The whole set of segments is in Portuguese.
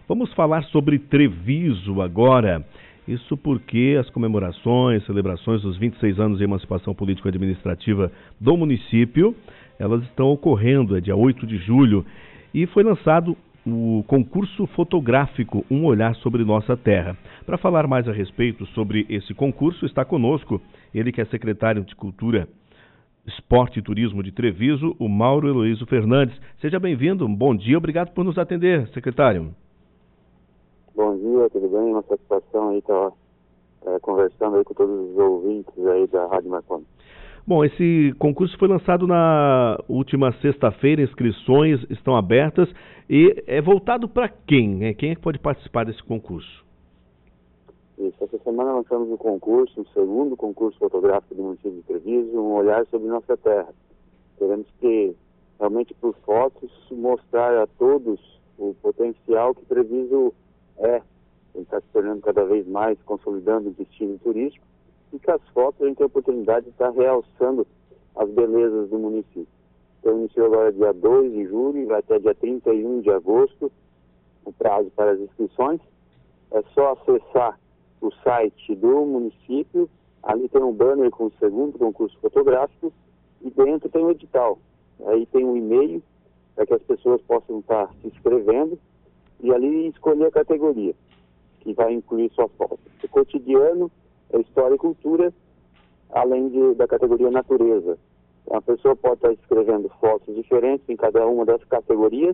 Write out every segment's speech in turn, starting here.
Vamos falar sobre Treviso agora. Isso porque as comemorações, celebrações dos 26 anos de emancipação político-administrativa do município, elas estão ocorrendo, é dia 8 de julho, e foi lançado o concurso fotográfico Um Olhar sobre Nossa Terra. Para falar mais a respeito sobre esse concurso, está conosco ele que é secretário de Cultura, Esporte e Turismo de Treviso, o Mauro Heloísio Fernandes. Seja bem-vindo, bom dia, obrigado por nos atender, secretário. Bom dia, tudo bem? Uma satisfação aí estar conversando aí com todos os ouvintes aí da Rádio Marconi. Bom, esse concurso foi lançado na última sexta-feira, inscrições estão abertas e é voltado para quem? Quem é que pode participar desse concurso? Isso, essa semana lançamos o concurso, o segundo concurso fotográfico do município de Treviso, Um Olhar sobre Nossa Terra. Queremos que, realmente por fotos, mostrar a todos o potencial que Treviso ele está se tornando cada vez mais, consolidando o destino turístico, e que as fotos a gente tem a oportunidade de estar realçando as belezas do município. Então iniciou agora dia 2 de julho e vai até dia 31 de agosto, o prazo para as inscrições. É só acessar o site do município, ali tem um banner com o segundo concurso fotográfico, e dentro tem o edital. Aí tem um e-mail para que as pessoas possam estar se inscrevendo, e ali escolher a categoria que vai incluir sua foto. O cotidiano é história e cultura, além da categoria natureza. A pessoa pode estar escrevendo fotos diferentes em cada uma das categorias,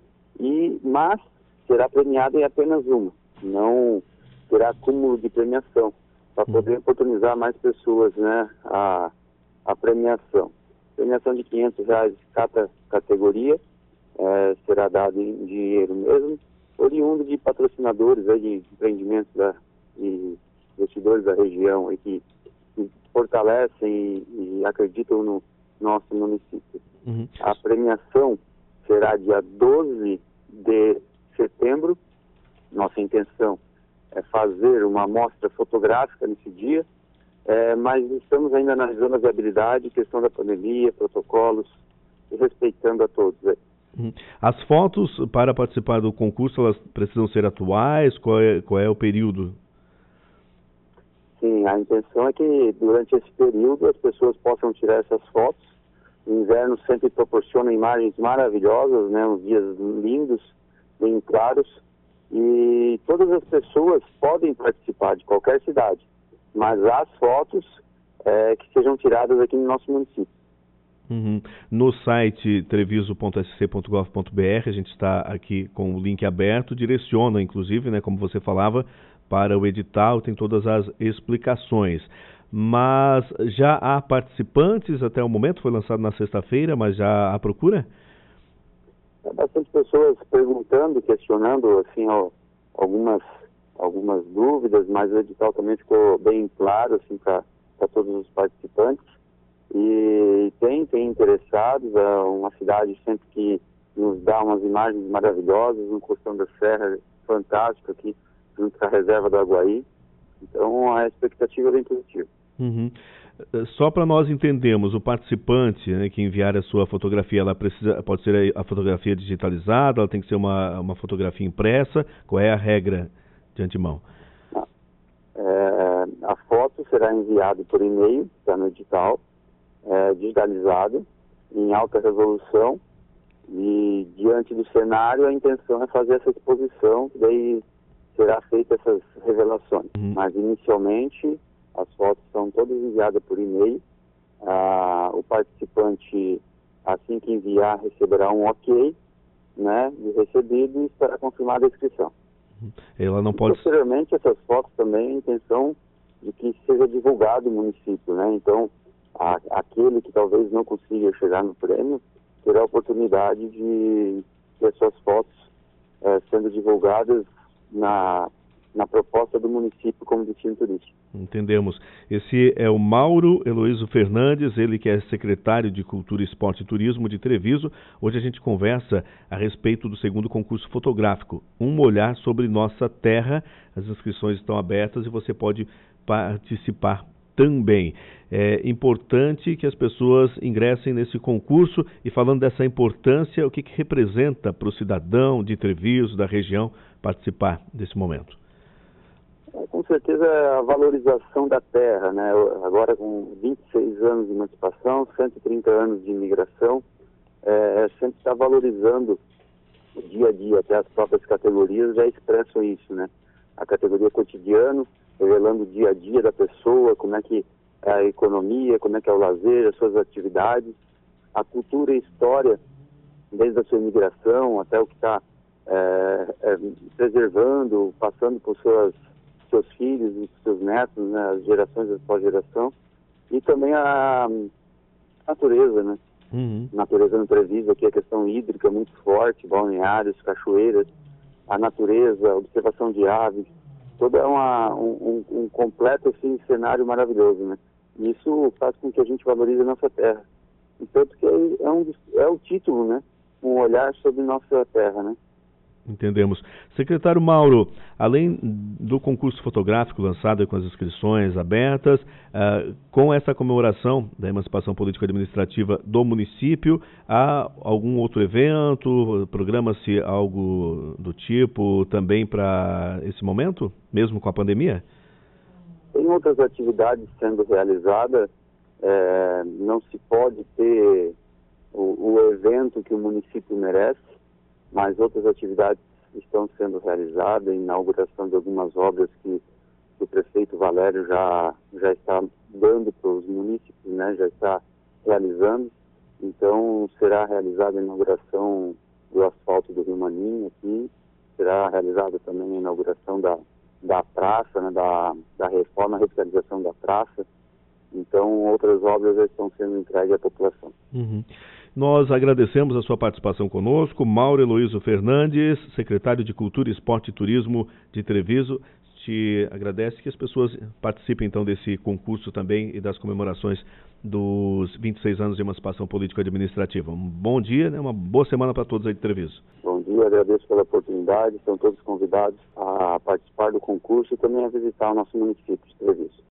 mas será premiada em apenas uma, não terá acúmulo de premiação, para poder oportunizar mais pessoas, né, a premiação. Premiação de R$500 cada categoria, será dado em dinheiro mesmo, oriundo de patrocinadores de empreendimentos e investidores da região que fortalecem e acreditam no nosso município. Uhum. A premiação será dia 12 de setembro. Nossa intenção é fazer uma amostra fotográfica nesse dia, mas estamos ainda analisando a viabilidade, questão da pandemia, protocolos, e respeitando a todos. As fotos para participar do concurso, elas precisam ser atuais? Qual é o período? Sim, a intenção é que durante esse período as pessoas possam tirar essas fotos. O inverno sempre proporciona imagens maravilhosas, né? Uns dias lindos, bem claros, e todas as pessoas podem participar de qualquer cidade, mas as fotos que sejam tiradas aqui no nosso município. Uhum. No site treviso.sc.gov.br, a gente está aqui com o link aberto, direciona inclusive, né, como você falava, para o edital, tem todas as explicações. Mas já há participantes até o momento, foi lançado na sexta-feira, mas já há procura? Bastante pessoas perguntando, questionando, assim, algumas dúvidas, mas o edital também ficou bem claro, assim, para todos os participantes. E tem interessados, é uma cidade sempre que nos dá umas imagens maravilhosas, no Costão da Serra, fantástico aqui, junto com a reserva do Aguaí. Então a expectativa é bem positiva. Uhum. Só para nós entendermos, o participante, né, que enviar a sua fotografia, ela pode ser a fotografia digitalizada, ela tem que ser uma fotografia impressa, qual é a regra de antemão? A foto será enviada por e-mail, está no edital, digitalizado, em alta resolução, e diante do cenário a intenção é fazer essa exposição, daí será feita essas revelações. Mas inicialmente as fotos são todas enviadas por e-mail, o participante, assim que enviar, receberá um ok, né, de recebido, e estará confirmada a inscrição. Ela não pode... Posteriormente, essas fotos também, a intenção de que seja divulgado o município, né, então aquele que talvez não consiga chegar no prêmio terá a oportunidade de ter suas fotos sendo divulgadas na proposta do município como destino turístico. Entendemos. Esse é o Mauro Heloísio Fernandes, ele que é secretário de Cultura, Esporte e Turismo de Treviso. Hoje a gente conversa a respeito do segundo concurso fotográfico, Um Olhar sobre Nossa Terra. As inscrições estão abertas e você pode participar também. É importante que as pessoas ingressem nesse concurso. E falando dessa importância, o que representa para o cidadão de Treviso, da região, participar desse momento? Com certeza a valorização da terra, né? Agora com 26 anos de emancipação, 130 anos de imigração, sempre está valorizando o dia a dia, até as próprias categorias já expressam isso, né? A categoria cotidiano, revelando o dia a dia da pessoa, como é que é a economia, como é que é o lazer, as suas atividades, a cultura e história, desde a sua imigração até o que está preservando, passando por seus filhos e seus netos, né, as gerações após geração, e também a natureza, né? Natureza no Treviso, aqui a questão hídrica muito forte, balneários, cachoeiras, a natureza, a observação de aves, todo é um completo assim, cenário maravilhoso, né? E isso faz com que a gente valorize a nossa terra. E tanto que é o título, né? Um olhar sobre nossa terra, né? Entendemos. Secretário Mauro, além do concurso fotográfico lançado com as inscrições abertas, com essa comemoração da emancipação política administrativa do município, há algum outro evento? Programa-se algo do tipo também para esse momento, mesmo com a pandemia? Tem outras atividades sendo realizadas, não se pode ter o evento que o município merece, mas outras atividades estão sendo realizadas, a inauguração de algumas obras que o prefeito Valério já está dando para os munícipes, né, já está realizando. Então, será realizada a inauguração do asfalto do Rio Maninho aqui, será realizada também a inauguração da praça, né, da reforma, a revitalização da praça. Então, outras obras já estão sendo entregues à população. Nós agradecemos a sua participação conosco. Mauro Heloísio Fernandes, secretário de Cultura, Esporte e Turismo de Treviso, te agradece que as pessoas participem então desse concurso também e das comemorações dos 26 anos de emancipação política administrativa. Um bom dia, né? Uma boa semana para todos aí de Treviso. Bom dia, agradeço pela oportunidade, estão todos convidados a participar do concurso e também a visitar o nosso município de Treviso.